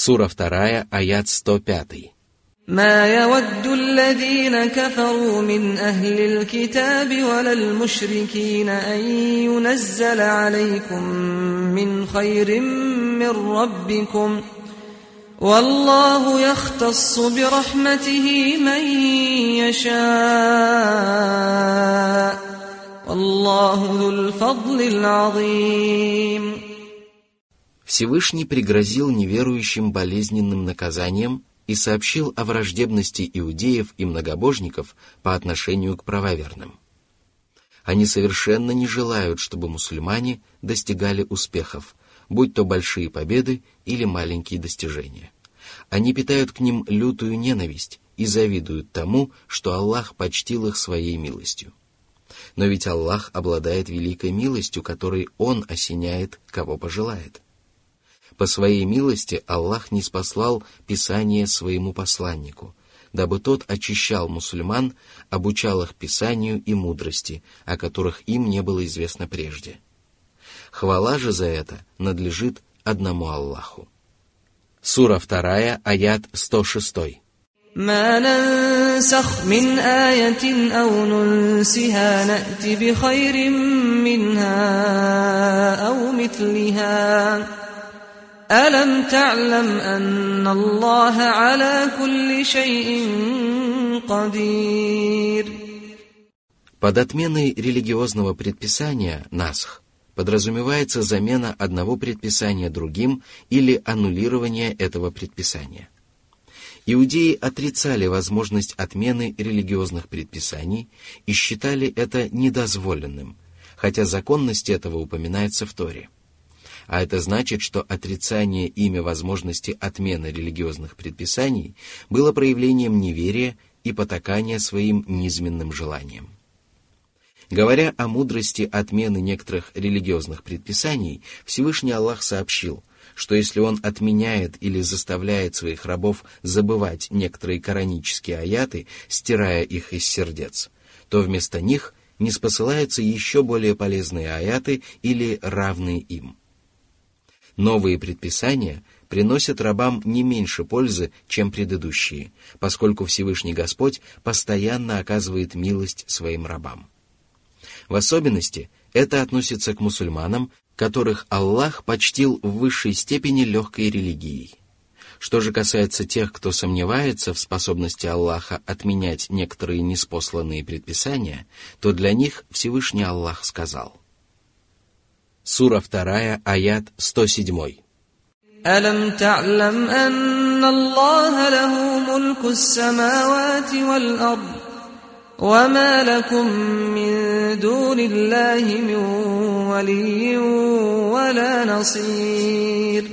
Сура 2, аят 105. ما يود الذين كفروا من أهل الكتاب ولا المشركين أن ينزل عليكم من خير من ربكم والله يختص برحمته من يشاء والله ذو الفضل العظيم. Всевышний пригрозил неверующим болезненным наказанием и сообщил о враждебности иудеев и многобожников по отношению к правоверным. Они совершенно не желают, чтобы мусульмане достигали успехов, будь то большие победы или маленькие достижения. Они питают к ним лютую ненависть и завидуют тому, что Аллах почтил их своей милостью. Но ведь Аллах обладает великой милостью, которой Он осеняет, кого пожелает. По своей милости Аллах ниспослал Писание своему посланнику, дабы тот очищал мусульман, обучал их Писанию и мудрости, о которых им не было известно прежде. Хвала же за это надлежит одному Аллаху. Сура 2, аят 106. ما ننسخ من آية أو ننسها نأت بخير منها أو مثلها ألم تعلم أن الله على كل شيء قدير. Под отменой религиозного предписания насх подразумевается замена одного предписания другим или аннулирование этого предписания. Иудеи отрицали возможность отмены религиозных предписаний и считали это недозволенным, хотя законность этого упоминается в Торе. А это значит, что отрицание ими возможности отмены религиозных предписаний было проявлением неверия и потакания своим низменным желаниям. Говоря о мудрости отмены некоторых религиозных предписаний, Всевышний Аллах сообщил, что если Он отменяет или заставляет своих рабов забывать некоторые коранические аяты, стирая их из сердец, то вместо них ниспосылаются еще более полезные аяты или равные им. Новые предписания приносят рабам не меньше пользы, чем предыдущие, поскольку Всевышний Господь постоянно оказывает милость своим рабам. В особенности это относится к мусульманам, которых Аллах почтил в высшей степени легкой религией. Что же касается тех, кто сомневается в способности Аллаха отменять некоторые ниспосланные предписания, то для них Всевышний Аллах сказал. Сура 2, аят 107. ألم تعلم أن الله له ملك السماوات والأرض وما لكم من دون الله من ولي ولا نصير.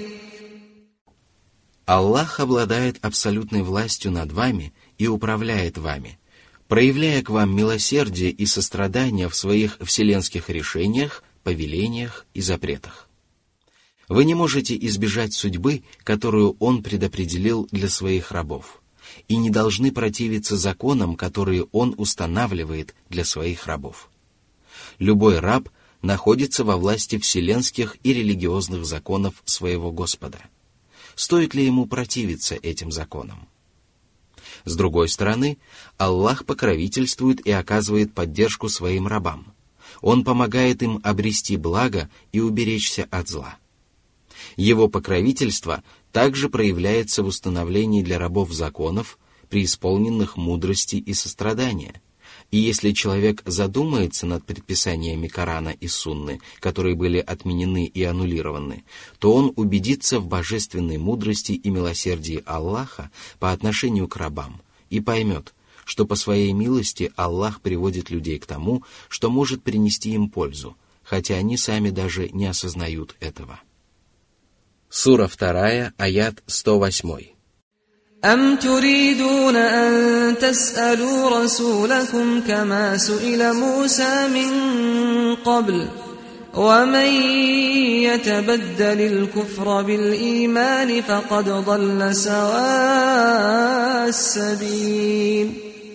Аллах обладает абсолютной властью над вами и управляет вами, проявляя к вам милосердие и сострадание в своих вселенских решениях, повелениях и запретах. Вы не можете избежать судьбы, которую Он предопределил для своих рабов, и не должны противиться законам, которые Он устанавливает для своих рабов. Любой раб находится во власти вселенских и религиозных законов своего Господа. Стоит ли ему противиться этим законам? С другой стороны, Аллах покровительствует и оказывает поддержку своим рабам. Он помогает им обрести благо и уберечься от зла. Его покровительство также проявляется в установлении для рабов законов, преисполненных мудрости и сострадания. И если человек задумается над предписаниями Корана и Сунны, которые были отменены и аннулированы, то он убедится в божественной мудрости и милосердии Аллаха по отношению к рабам и поймет, что по своей милости Аллах приводит людей к тому, что может принести им пользу, хотя они сами даже не осознают этого. Сура 2, аят 108. أم تريدون أن تسألوا رسولكم كما سئل موسى من قبل ومن يتبدل الكفر بالإيمان فقد ضل سواء السبيل.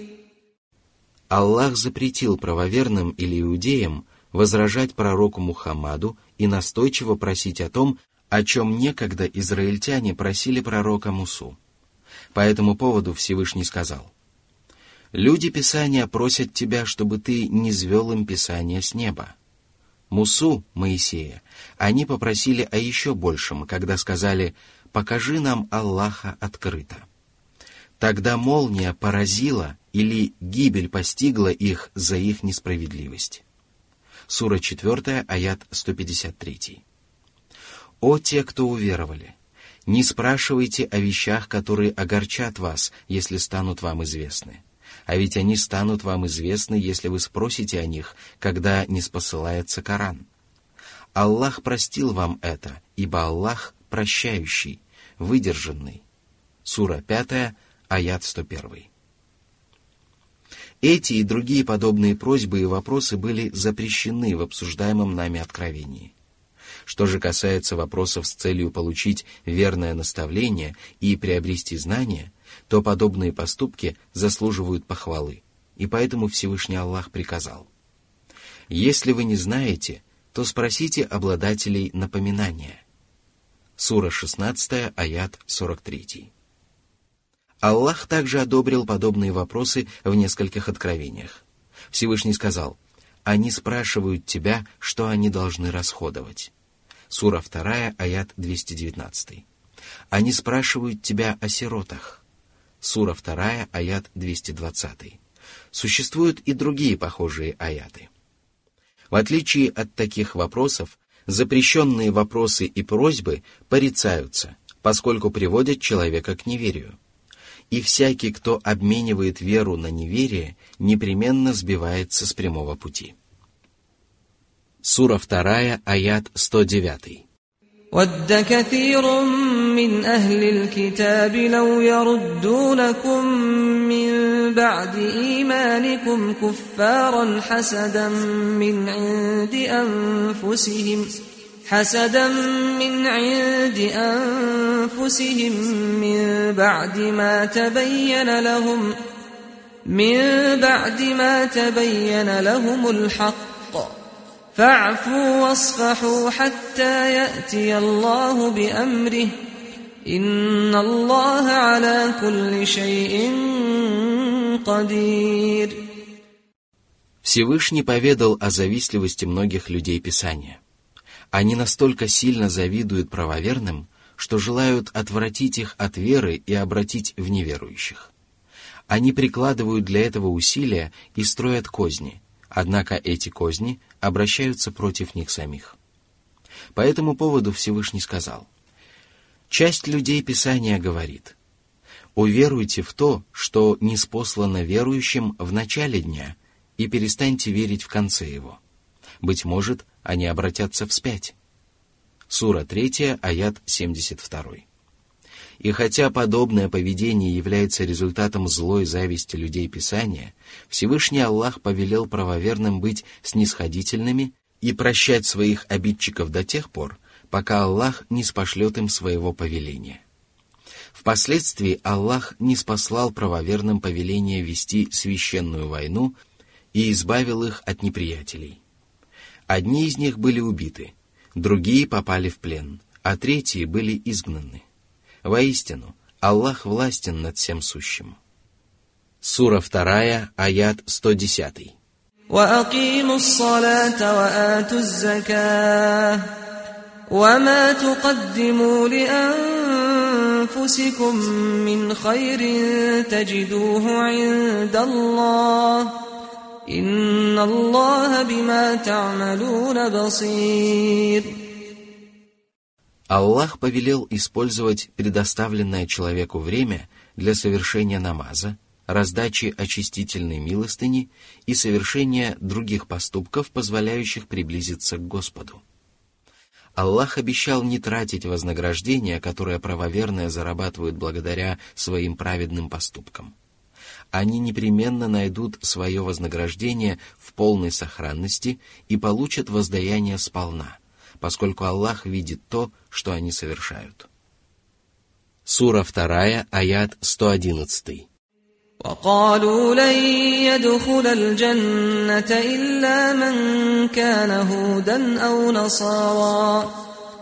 Аллах запретил правоверным или иудеям возражать пророку Мухаммаду и настойчиво просить о том, о чем некогда израильтяне просили пророка Мусу. По этому поводу Всевышний сказал: «Люди Писания просят тебя, чтобы ты низвел им Писание с неба». Мусу, Моисея, они попросили о еще большем, когда сказали: «Покажи нам Аллаха открыто». Тогда молния поразила или гибель постигла их за их несправедливость. Сура 4, аят 153. «О те, кто уверовали! Не спрашивайте о вещах, которые огорчат вас, если станут вам известны. А ведь они станут вам известны, если вы спросите о них, когда ниспосылается Коран. Аллах простил вам это, ибо Аллах прощающий, выдержанный». Сура 5, аят 101. Эти и другие подобные просьбы и вопросы были запрещены в обсуждаемом нами откровении. Что же касается вопросов с целью получить верное наставление и приобрести знания, то подобные поступки заслуживают похвалы, и поэтому Всевышний Аллах приказал: «Если вы не знаете, то спросите обладателей напоминания». Сура 16, аят 43. Аллах также одобрил подобные вопросы в нескольких откровениях. Всевышний сказал: «Они спрашивают тебя, что они должны расходовать». Сура 2, аят 219. «Они спрашивают тебя о сиротах». Сура 2, аят 220. Существуют и другие похожие аяты. В отличие от таких вопросов, запрещенные вопросы и просьбы порицаются, поскольку приводят человека к неверию. И всякий, кто обменивает веру на неверие, непременно сбивается с прямого пути. Сура 2, аят 109. وَدَّ كَثِيرٌ مِّنْ أَهْلِ الْكِتَابِ لَوْ يَرُدُّونَكُم مِّن بَعْدِ إِيمَانِكُمْ كُفَّارًا حَسَدًا مِّنْ عِندِ أَنفُسِهِم مِّن بَعْدِ مَا تَبَيَّنَ لَهُمُ الْحَقُّ فَاعْفُوا وَاصْفَحُوا حَتَّى يَأْتِيَ اللَّهُ بِأَمْرِهِ إِنَّ اللَّهَ عَلَى كُلِّ شَيْءٍ قَدِيرٌ. Всевышний поведал о завистливости многих людей Писания. Они настолько сильно завидуют правоверным, что желают отвратить их от веры и обратить в неверующих. Они прикладывают для этого усилия и строят козни, однако эти козни обращаются против них самих. По этому поводу Всевышний сказал: «Часть людей Писания говорит: уверуйте в то, что ниспослано верующим в начале дня, и перестаньте верить в конце его. Быть может, они обратятся вспять». Сура 3, аят 72. И хотя подобное поведение является результатом злой зависти людей Писания, Всевышний Аллах повелел правоверным быть снисходительными и прощать своих обидчиков до тех пор, пока Аллах не спошлет им своего повеления. Впоследствии Аллах ниспослал правоверным повеление вести священную войну и избавил их от неприятелей. Одни из них были убиты, другие попали в плен, а третьи были изгнаны. Воистину, Аллах властен над всем сущим. Сура 2, аят 110. وَأَقِيمُوا الصَّلَاةَ وَآتُوا الزَّكَاةَ وَمَا تُقَدِّمُوا لِأَنفُسِكُم مِّنْ خَيْرٍ تَجِدُوهُ عِندَ اللَّهِ إِنَّ اللَّهَ بِمَا تَعْمَلُونَ بَصِيرٌ. Аллах повелел использовать предоставленное человеку время для совершения намаза, раздачи очистительной милостыни и совершения других поступков, позволяющих приблизиться к Господу. Аллах обещал не тратить вознаграждение, которое правоверные зарабатывают благодаря своим праведным поступкам. Они непременно найдут свое вознаграждение в полной сохранности и получат воздаяние сполна, поскольку Аллах видит то, что они совершают. Сура 2, аят 111. وَقَالُوا لَن يَدْخُلَ الْجَنَّةَ إِلَّا مَن كَانَ هُودًا أَوْ نَصَارَىٰ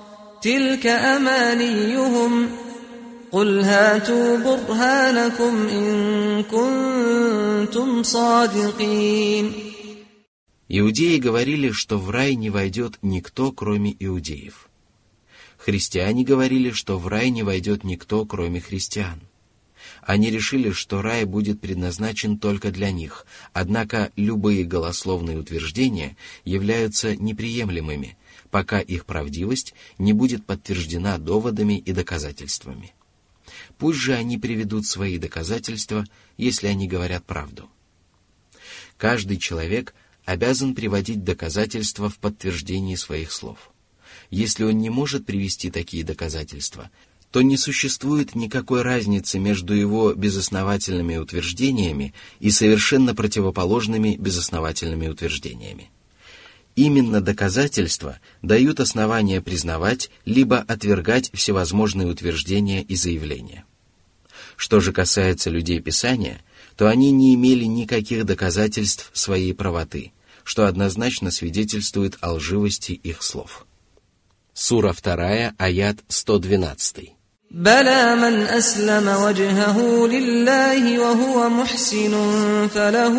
تلك أمانيهم قل هاتوا برهانكم إن كنتم صادقين. Иудеи говорили, что в рай не войдет никто, кроме иудеев. Христиане говорили, что в рай не войдет никто, кроме христиан. Они решили, что рай будет предназначен только для них, однако любые голословные утверждения являются неприемлемыми, пока их правдивость не будет подтверждена доводами и доказательствами. Пусть же они приведут свои доказательства, если они говорят правду. Каждый человек обязан приводить доказательства в подтверждении своих слов. Если он не может привести такие доказательства, то не существует никакой разницы между его безосновательными утверждениями и совершенно противоположными безосновательными утверждениями. Именно доказательства дают основания признавать либо отвергать всевозможные утверждения и заявления. Что же касается людей Писания, то они не имели никаких доказательств своей правоты, что однозначно свидетельствует о лживости их слов. Сура 2, аят 112. بلى من أسلم وجهه لله وهو محسن فله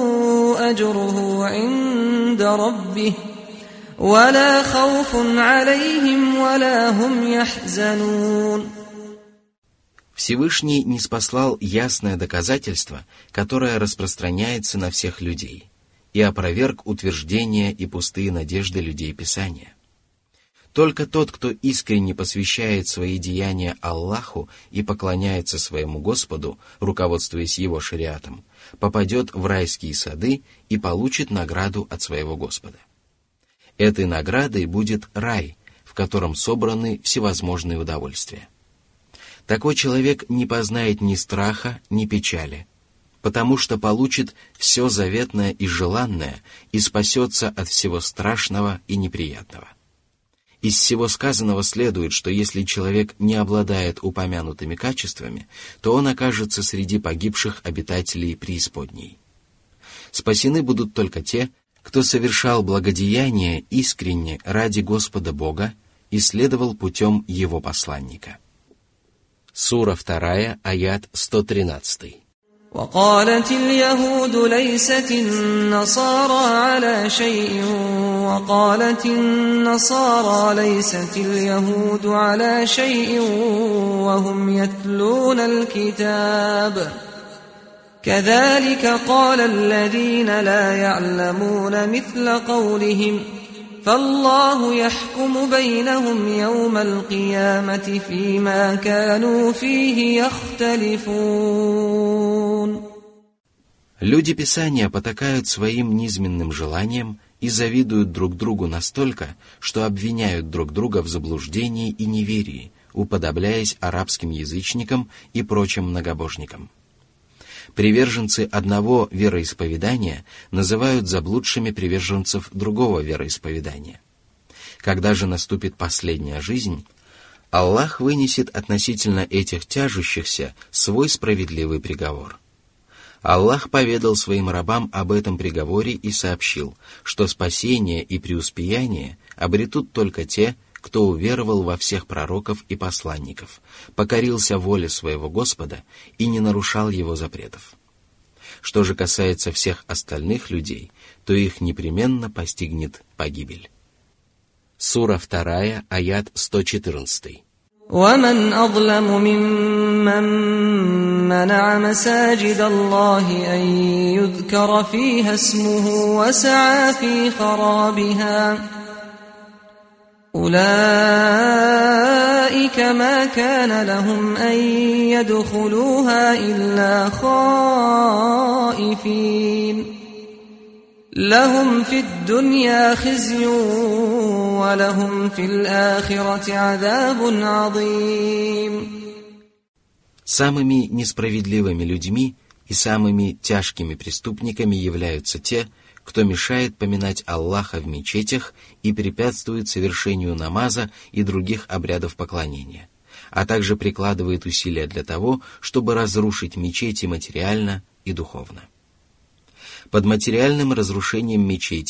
أجره عند ربه ولا خوف عليهم ولا هم يحزنون. Всевышний ниспослал ясное доказательство, которое распространяется на всех людей, и опроверг утверждения и пустые надежды людей Писания. Только тот, кто искренне посвящает свои деяния Аллаху и поклоняется своему Господу, руководствуясь его шариатом, попадет в райские сады и получит награду от своего Господа. Этой наградой будет рай, в котором собраны всевозможные удовольствия. Такой человек не познает ни страха, ни печали, потому что получит все заветное и желанное и спасется от всего страшного и неприятного. Из всего сказанного следует, что если человек не обладает упомянутыми качествами, то он окажется среди погибших обитателей преисподней. Спасены будут только те, кто совершал благодеяние искренне ради Господа Бога и следовал путем Его посланника. Сура 2, аят 113. وقالت اليهود ليست النصارى على شيء وقالت النصارى ليست اليهود على شيء وهم يتلون الكتاب كذلك قال الذين لا يعلمون مثل قولهم فالله يحكم بينهم يوم القيامة فيما كانوا فيه يختلفون. Люди Писания потакают своим низменным желаниям и завидуют друг другу настолько, что обвиняют друг друга в заблуждении и неверии, уподобляясь арабским язычникам и прочим многобожникам. Приверженцы одного вероисповедания называют заблудшими приверженцев другого вероисповедания. Когда же наступит последняя жизнь, Аллах вынесет относительно этих тяжущихся свой справедливый приговор. Аллах поведал своим рабам об этом приговоре и сообщил, что спасение и преуспеяние обретут только те, кто уверовал во всех пророков и посланников, покорился воле своего Господа и не нарушал его запретов. Что же касается всех остальных людей, то их непременно постигнет погибель. Сура 2, аят 114. ومن أظلم ممن منع مساجد الله أن يذكر فيها اسمه وسعى في خرابها أولئك ما كان لهم أن يدخلوها إلا خائفين لهم في الدنيا خزي ولهم في الآخرة عذاب عظيم. Самыми несправедливыми людьми и самыми тяжкими преступниками являются те, кто мешает поминать Аллаха в мечетях и препятствует совершению намаза и других обрядов поклонения, а также прикладывает усилия для того, чтобы разрушить мечети материально и духовно. Под материальным разрушением мечетей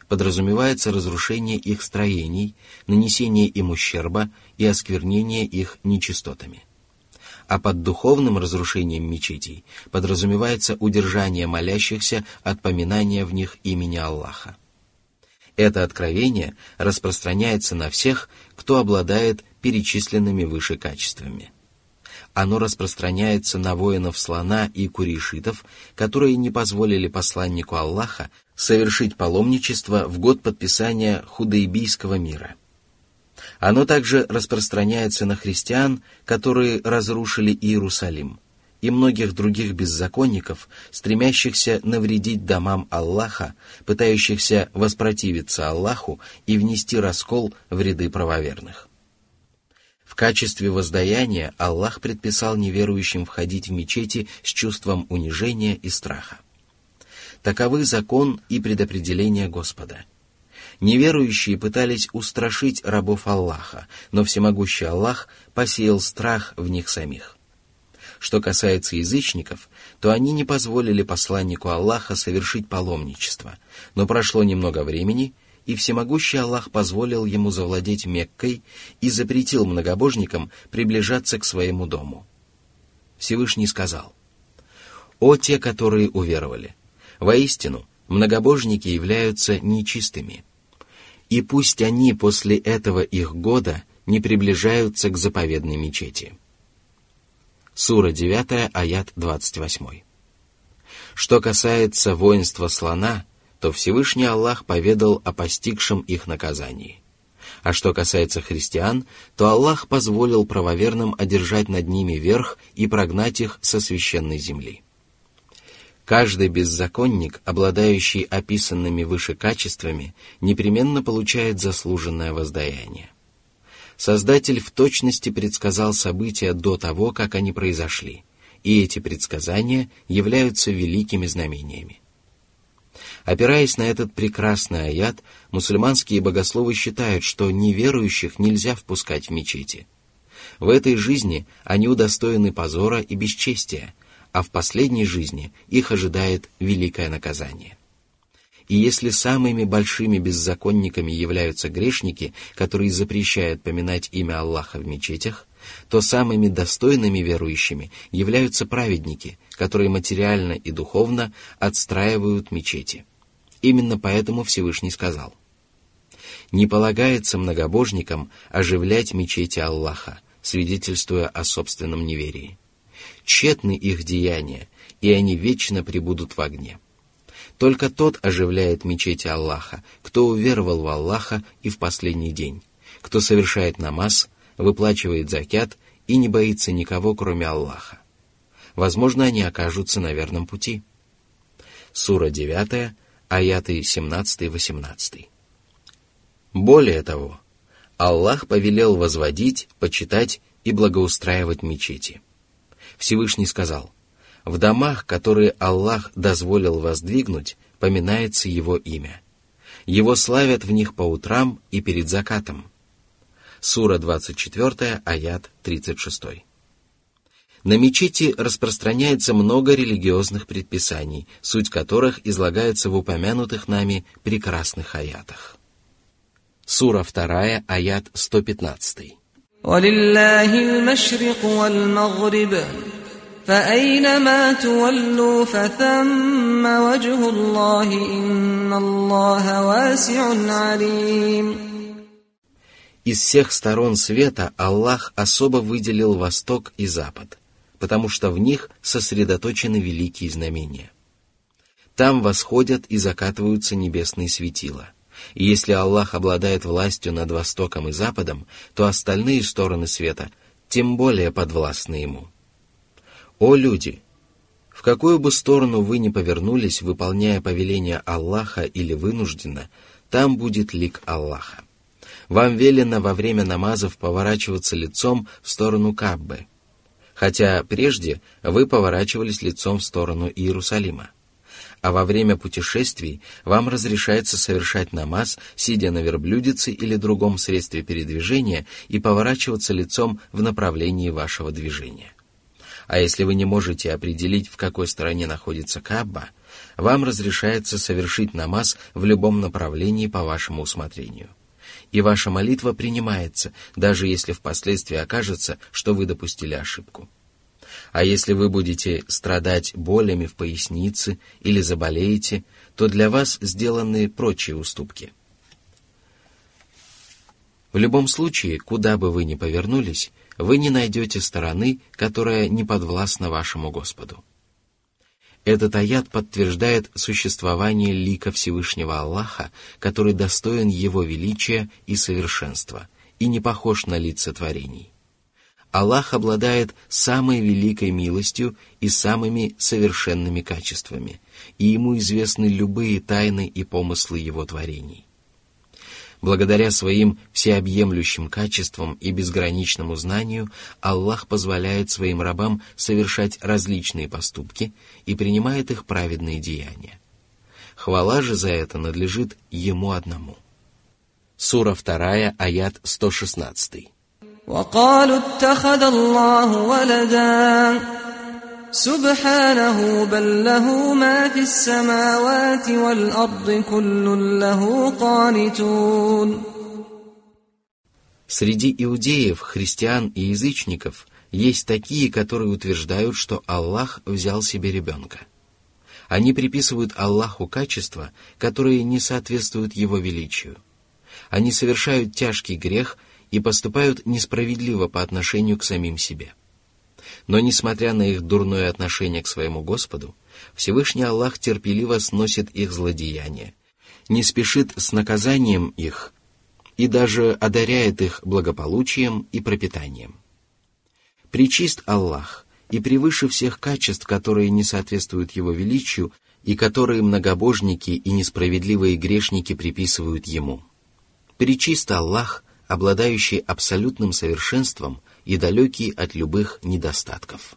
подразумевается разрушение их строений, нанесение им ущерба и осквернение их нечистотами. А под духовным разрушением мечетей подразумевается удержание молящихся от поминания в них имени Аллаха. Это откровение распространяется на всех, кто обладает перечисленными выше качествами. Оно распространяется на воинов слона и курейшитов, которые не позволили посланнику Аллаха совершить паломничество в год подписания Худайбийского мира. Оно также распространяется на христиан, которые разрушили Иерусалим, и многих других беззаконников, стремящихся навредить домам Аллаха, пытающихся воспротивиться Аллаху и внести раскол в ряды правоверных. В качестве воздаяния Аллах предписал неверующим входить в мечети с чувством унижения и страха. Таковы закон и предопределение Господа. Неверующие пытались устрашить рабов Аллаха, но всемогущий Аллах посеял страх в них самих. Что касается язычников, то они не позволили посланнику Аллаха совершить паломничество, но прошло немного времени, и всемогущий Аллах позволил ему завладеть Меккой и запретил многобожникам приближаться к своему дому. Всевышний сказал: «О те, которые уверовали! Воистину, многобожники являются нечистыми, и пусть они после этого их года не приближаются к заповедной мечети». Сура 9, аят 28. Что касается воинства слона, то Всевышний Аллах поведал о постигшем их наказании. А что касается христиан, то Аллах позволил правоверным одержать над ними верх и прогнать их со священной земли. Каждый беззаконник, обладающий описанными выше качествами, непременно получает заслуженное воздаяние. Создатель в точности предсказал события до того, как они произошли, и эти предсказания являются великими знамениями. Опираясь на этот прекрасный аят, мусульманские богословы считают, что неверующих нельзя впускать в мечети. В этой жизни они удостоены позора и бесчестия, а в последней жизни их ожидает великое наказание. И если самыми большими беззаконниками являются грешники, которые запрещают поминать имя Аллаха в мечетях, то самыми достойными верующими являются праведники, которые материально и духовно отстраивают мечети. Именно поэтому Всевышний сказал: «Не полагается многобожникам оживлять мечети Аллаха, свидетельствуя о собственном неверии. Тщетны их деяния, и они вечно пребудут в огне. Только тот оживляет мечети Аллаха, кто уверовал в Аллаха и в последний день, кто совершает намаз, выплачивает закят и не боится никого, кроме Аллаха. Возможно, они окажутся на верном пути». Сура 9, аяты 17-18. Более того, Аллах повелел возводить, почитать и благоустраивать мечети. Всевышний сказал: «В домах, которые Аллах дозволил воздвигнуть, поминается Его имя. Его славят в них по утрам и перед закатом». Сура 24, аят 36. На мечети распространяется много религиозных предписаний, суть которых излагается в упомянутых нами прекрасных аятах. Сура 2, аят 115. وَلِلَّهِ الْمَشْرِقُ وَالْمَغْرِبُ فَأَيْنَمَا تُوَلُّوا فَثَمَّ وَجْهُ اللَّهِ إِنَّ اللَّهَ وَاسِعٌ عَلِيمٌ. Из всех сторон света Аллах особо выделил Восток и Запад, потому что в них сосредоточены великие знамения. Там восходят и закатываются небесные светила. И если Аллах обладает властью над Востоком и Западом, то остальные стороны света тем более подвластны Ему. О люди! В какую бы сторону вы ни повернулись, выполняя повеление Аллаха или вынужденно, там будет лик Аллаха. Вам велено во время намазов поворачиваться лицом в сторону Каабы, хотя прежде вы поворачивались лицом в сторону Иерусалима. А во время путешествий вам разрешается совершать намаз, сидя на верблюдице или другом средстве передвижения, и поворачиваться лицом в направлении вашего движения. А если вы не можете определить, в какой стороне находится Кааба, Вам разрешается совершить намаз в любом направлении по вашему усмотрению. И ваша молитва принимается, даже если впоследствии окажется, что вы допустили ошибку. А если вы будете страдать болями в пояснице или заболеете, то для вас сделаны прочие уступки. В любом случае, куда бы вы ни повернулись, вы не найдете стороны, которая не подвластна вашему Господу. Этот аят подтверждает существование лика Всевышнего Аллаха, который достоин Его величия и совершенства, и не похож на лица творений. Аллах обладает самой великой милостью и самыми совершенными качествами, и Ему известны любые тайны и помыслы Его творений. Благодаря своим всеобъемлющим качествам и безграничному знанию Аллах позволяет своим рабам совершать различные поступки и принимает их праведные деяния. Хвала же за это надлежит Ему одному. Сура 2, аят 116. وَقَالُوا اتَّخَذَ اللَّهُ وَلَدًا سُبْحَانَهُ بَل لَّهُ مَا فِي السَّمَاوَاتِ وَالْأَرْضِ كُلٌّ لَّهُ قَانِتُونَ. Среди иудеев, христиан и язычников есть такие, которые утверждают, что Аллах взял себе ребенка. Они приписывают Аллаху качества, которые не соответствуют Его величию. Они совершают тяжкий грех и поступают несправедливо по отношению к самим себе. Но, несмотря на их дурное отношение к своему Господу, Всевышний Аллах терпеливо сносит их злодеяния, не спешит с наказанием их и даже одаряет их благополучием и пропитанием. Пречист Аллах и превыше всех качеств, которые не соответствуют Его величию и которые многобожники и несправедливые грешники приписывают Ему. Пречист Аллах, обладающий абсолютным совершенством и далекий от любых недостатков.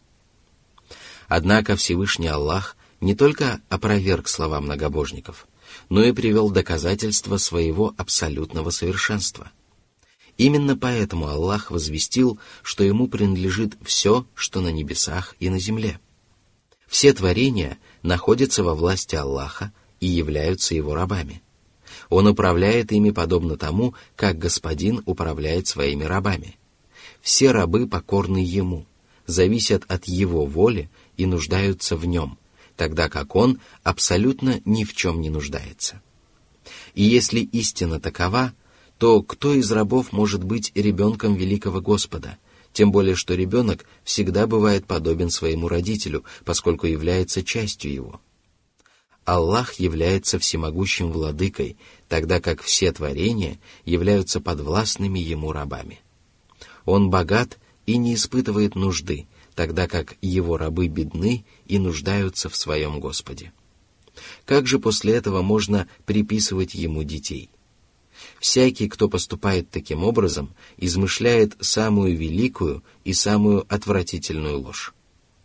Однако Всевышний Аллах не только опроверг слова многобожников, но и привел доказательства своего абсолютного совершенства. Именно поэтому Аллах возвестил, что Ему принадлежит все, что на небесах и на земле. Все творения находятся во власти Аллаха и являются Его рабами. Он управляет ими подобно тому, как Господин управляет своими рабами. Все рабы покорны Ему, зависят от Его воли и нуждаются в Нем, тогда как Он абсолютно ни в чем не нуждается. И если истина такова, то кто из рабов может быть ребенком великого Господа, тем более что ребенок всегда бывает подобен своему родителю, поскольку является частью его. Аллах является всемогущим владыкой, тогда как все творения являются подвластными Ему рабами. Он богат и не испытывает нужды, тогда как Его рабы бедны и нуждаются в своем Господе. Как же после этого можно приписывать Ему детей? Всякий, кто поступает таким образом, измышляет самую великую и самую отвратительную ложь.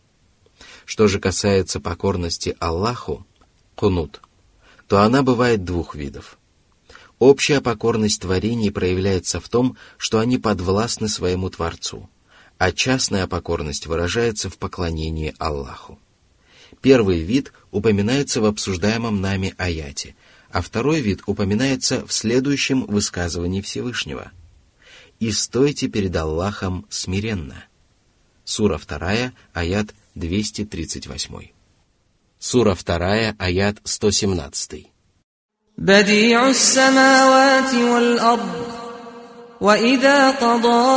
Что же касается покорности Аллаху, кунут, то она бывает двух видов. Общая покорность творений проявляется в том, что они подвластны своему Творцу, а частная покорность выражается в поклонении Аллаху. Первый вид упоминается в обсуждаемом нами аяте, а второй вид упоминается в следующем высказывании Всевышнего. «И стойте перед Аллахом смиренно». Сура 2, аят 238. Сура 2, аят 117. بديع السماوات والأرض وإذا قضى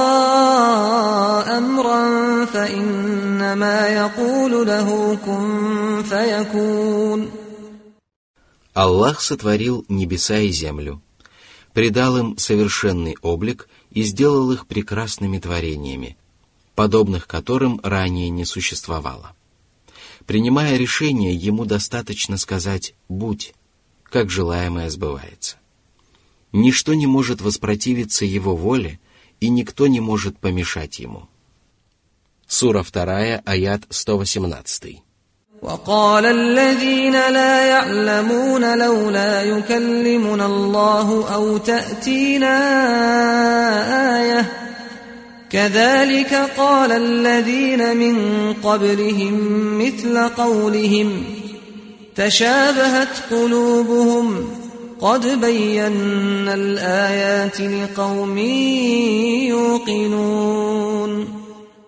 أمرا فإنما يقول له كن فيكون. Аллах сотворил небеса и землю, придал им совершенный облик и сделал их прекрасными творениями, подобных которым ранее не существовало. Принимая решение, ему достаточно сказать «будь», как желаемое сбывается. Ничто не может воспротивиться его воле, и никто не может помешать ему. Сура 2, аят 118. وقال الذين لا يعلمون لولا يكلمنا الله أو تأتينا آية كذلك قال الذين من قبلهم مثل قولهم تشابهت قلوبهم قد بينا الآيات لقوم يوقنون.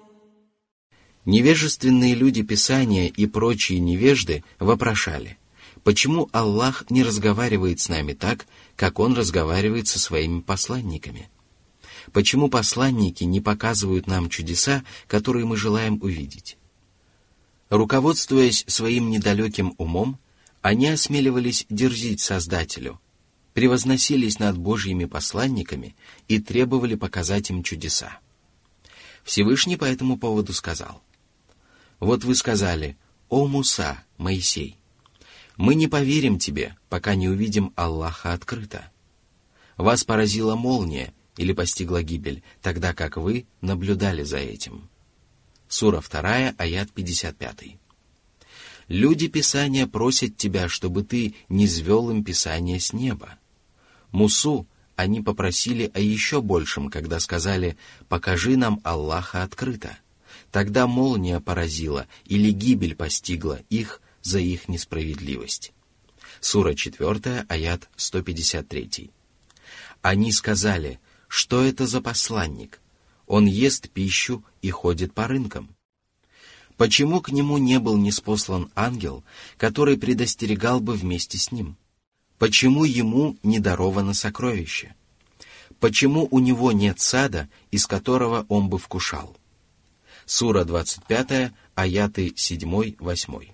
Невежественные люди Писания и прочие невежды вопрошали: почему Аллах не разговаривает с нами так, как Он разговаривает со своими посланниками? Почему посланники не показывают нам чудеса, которые мы желаем увидеть? Руководствуясь своим недалеким умом, они осмеливались дерзить Создателю, превозносились над Божьими посланниками и требовали показать им чудеса. Всевышний по этому поводу сказал: «Вот вы сказали: «О Муса, Моисей, мы не поверим тебе, пока не увидим Аллаха открыто. Вас поразила молния или постигла гибель, тогда как вы наблюдали за этим». Сура 2, аят 55. Люди Писания просят тебя, чтобы ты низвел им Писание с неба. Мусу они попросили о еще большем, когда сказали: «Покажи нам Аллаха открыто». Тогда молния поразила или гибель постигла их за их несправедливость. Сура 4, аят 153. Они сказали: «Что это за посланник? Он ест пищу и ходит по рынкам». Почему к нему не был ниспослан ангел, который предостерегал бы вместе с ним? Почему ему не даровано сокровище? Почему у него нет сада, из которого он бы вкушал? Сура 25, аяты 7-8.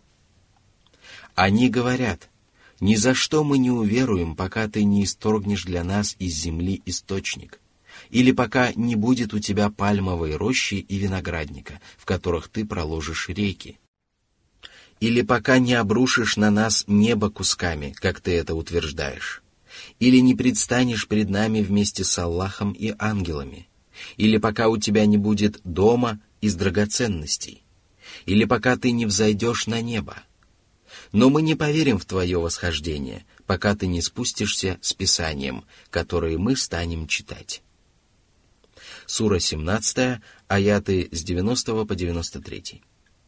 Они говорят: «Ни за что мы не уверуем, пока ты не исторгнешь для нас из земли источник, или пока не будет у тебя пальмовой рощи и виноградника, в которых ты проложишь реки, или пока не обрушишь на нас небо кусками, как ты это утверждаешь, или не предстанешь пред нами вместе с Аллахом и ангелами, или пока у тебя не будет дома из драгоценностей, или пока ты не взойдешь на небо. Но мы не поверим в твое восхождение, пока ты не спустишься с Писанием, которое мы станем читать». Сура 17, аяты с 90 по 93.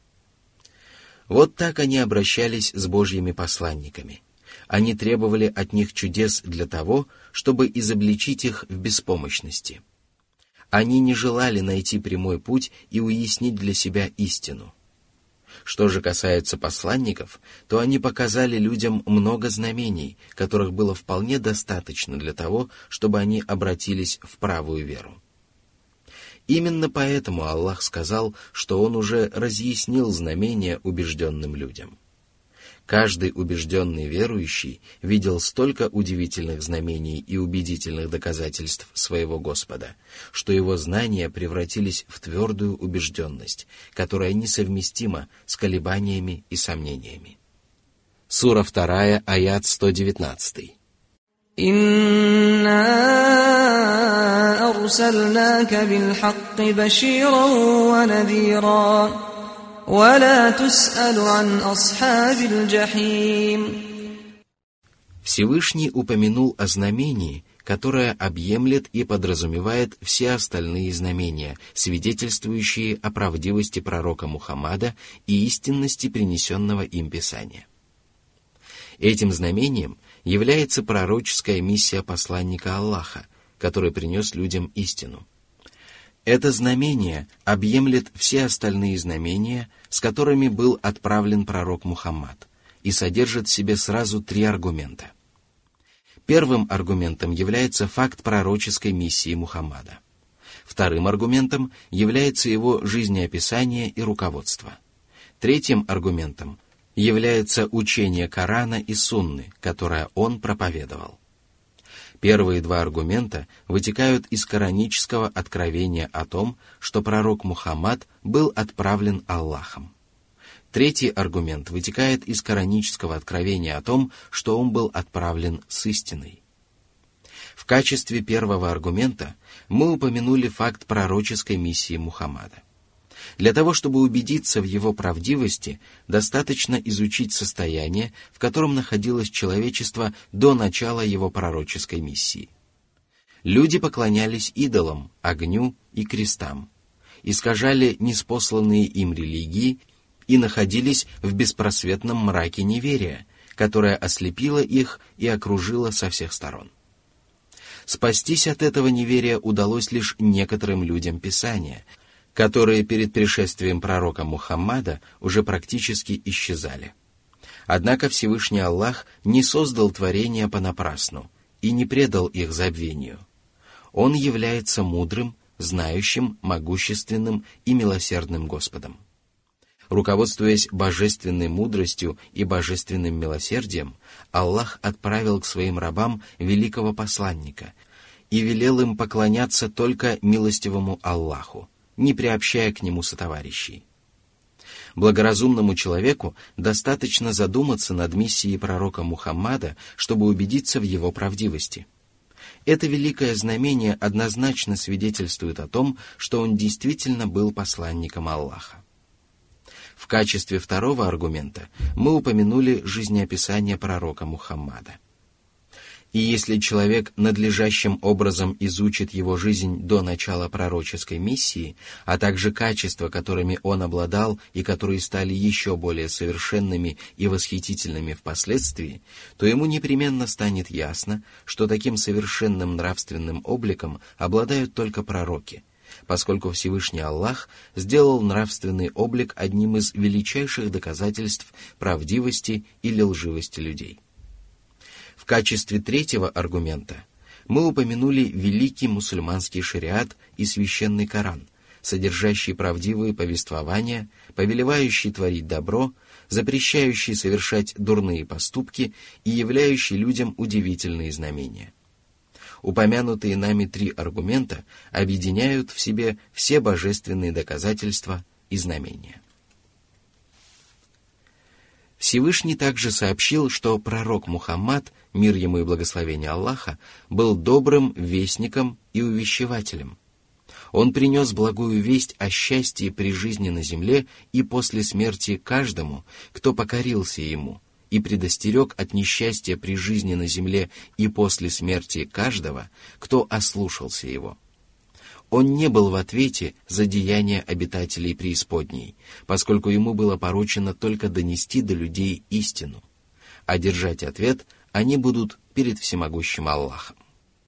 Вот так они обращались с Божьими посланниками. Они требовали от них чудес для того, чтобы изобличить их в беспомощности. Они не желали найти прямой путь и уяснить для себя истину. Что же касается посланников, то они показали людям много знамений, которых было вполне достаточно для того, чтобы они обратились в правую веру. Именно поэтому Аллах сказал, что Он уже разъяснил знамения убежденным людям. Каждый убежденный верующий видел столько удивительных знамений и убедительных доказательств своего Господа, что его знания превратились в твердую убежденность, которая несовместима с колебаниями и сомнениями. Сура 2, аят 119. «Инна арсалнака билхакки баширан ва надзира». Всевышний упомянул о знамении, которое объемлет и подразумевает все остальные знамения, свидетельствующие о правдивости пророка Мухаммада и истинности принесенного им Писания. Этим знамением является пророческая миссия посланника Аллаха, который принес людям истину. Это знамение объемлет все остальные знамения, с которыми был отправлен пророк Мухаммад, и содержит в себе сразу 3 аргумента. Первым аргументом является факт пророческой миссии Мухаммада. Вторым аргументом является его жизнеописание и руководство. Третьим аргументом является учение Корана и Сунны, которое он проповедовал. Первые 2 аргумента вытекают из коранического откровения о том, что пророк Мухаммад был отправлен Аллахом. Третий аргумент вытекает из коранического откровения о том, что он был отправлен с истиной. В качестве первого аргумента мы упомянули факт пророческой миссии Мухаммада. Для того, чтобы убедиться в его правдивости, достаточно изучить состояние, в котором находилось человечество до начала его пророческой миссии. Люди поклонялись идолам, огню и крестам, искажали ниспосланные им религии и находились в беспросветном мраке неверия, которая ослепила их и окружила со всех сторон. Спастись от этого неверия удалось лишь некоторым людям Писания, которые перед пришествием пророка Мухаммада уже практически исчезали. Однако Всевышний Аллах не создал творения понапрасну и не предал их забвению. Он является мудрым, знающим, могущественным и милосердным Господом. Руководствуясь божественной мудростью и божественным милосердием, Аллах отправил к своим рабам великого посланника и велел им поклоняться только милостивому Аллаху, не приобщая к нему сотоварищей. Благоразумному человеку достаточно задуматься над миссией пророка Мухаммада, чтобы убедиться в его правдивости. Это великое знамение однозначно свидетельствует о том, что он действительно был посланником Аллаха. В качестве второго аргумента мы упомянули жизнеописание пророка Мухаммада. И если человек надлежащим образом изучит его жизнь до начала пророческой миссии, а также качества, которыми он обладал и которые стали еще более совершенными и восхитительными впоследствии, то ему непременно станет ясно, что таким совершенным нравственным обликом обладают только пророки, поскольку Всевышний Аллах сделал нравственный облик одним из величайших доказательств правдивости или лживости людей. В качестве третьего аргумента мы упомянули великий мусульманский шариат и священный Коран, содержащий правдивые повествования, повелевающий творить добро, запрещающий совершать дурные поступки и являющий людям удивительные знамения. Упомянутые нами три аргумента объединяют в себе все божественные доказательства и знамения. Всевышний также сообщил, что пророк Мухаммад, мир ему и благословение Аллаха, был добрым вестником и увещевателем. Он принес благую весть о счастье при жизни на земле и после смерти каждому, кто покорился ему, и предостерег от несчастья при жизни на земле и после смерти каждого, кто ослушался его. Он не был в ответе за деяния обитателей преисподней, поскольку ему было поручено только донести до людей истину, а держать ответ они будут перед всемогущим Аллахом.